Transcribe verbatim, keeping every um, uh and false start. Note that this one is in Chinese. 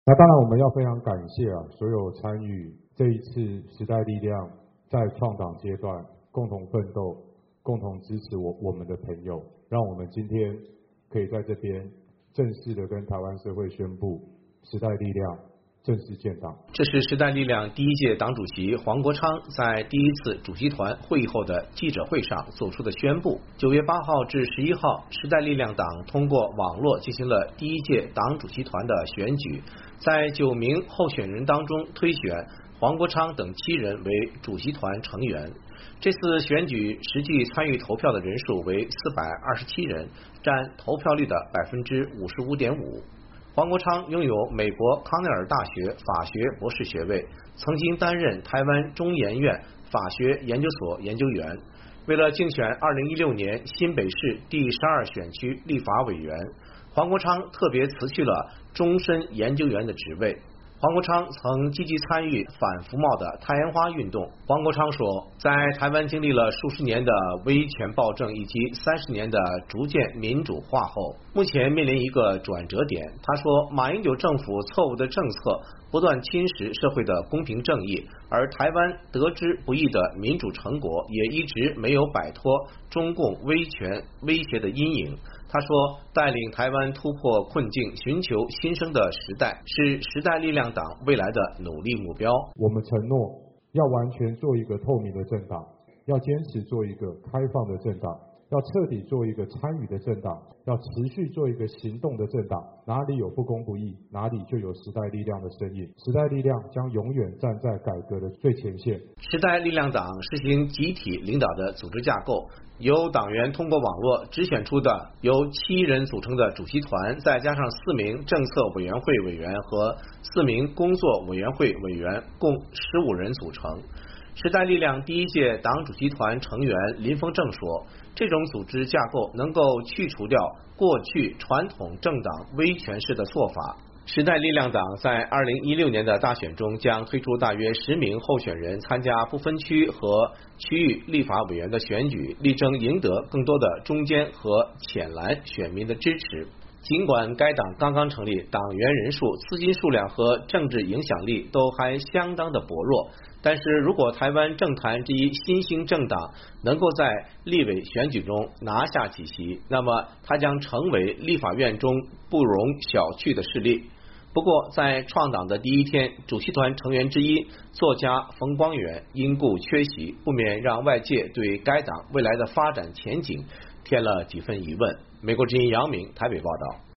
那当然，我们要非常感谢啊，所有参与这一次时代力量在创党阶段共同奋斗、共同支持我我们的朋友，让我们今天可以在这边正式的跟台湾社会宣布，时代力量正式建党。 这是时代力量第一届党主席黄国昌在第一次主席团会议后的记者会上做出的宣布。九月八号至十一号，时代力量党通过网络进行了第一届党主席团的选举，在九名候选人当中推选黄国昌等七人为主席团成员。这次选举实际参与投票的人数为四百二十七人，占投票率的百分之五十五点五。黄国昌拥有美国康奈尔大学法学博士学位，曾经担任台湾中研院法学研究所研究员。为了竞选二零一六年新北市第十二选区立法委员，黄国昌特别辞去了终身研究员的职位。黄国昌曾积极参与反服贸的太阳花运动。黄国昌说，在台湾经历了数十年的威权暴政以及三十年的逐渐民主化后，目前面临一个转折点。他说，马英九政府错误的政策不断侵蚀社会的公平正义，而台湾得之不易的民主成果也一直没有摆脱中共威权威胁的阴影。他说，带领台湾突破困境、寻求新生的时代，是时代力量党未来的努力目标。 我们承诺要完全做一个透明的政党，要坚持做一个开放的政党，要彻底做一个参与的政党，要持续做一个行动的政党。哪里有不公不义，哪里就有时代力量的身影。时代力量将永远站在改革的最前线。 时代力量党实行集体领导的组织架构，由党员通过网络直选出的由七人组成的主席团，再加上四名政策委员会委员和四名工作委员会委员，共十五人组成。时代力量第一届党主席团成员林峰正说，这种组织架构能够去除掉过去传统政党威权式的做法。时代力量党在二零一六年的大选中将推出大约十名候选人参加不分区和区域立法委员的选举，力争赢得更多的中间和浅蓝选民的支持。尽管该党刚刚成立，党员人数、资金数量和政治影响力都还相当的薄弱，但是如果台湾政坛这一新兴政党能够在立委选举中拿下几席，那么它将成为立法院中不容小觑的势力。不过在创党的第一天，主席团成员之一作家冯光远因故缺席，不免让外界对该党未来的发展前景添了几分疑问。美国之音杨明台北报道。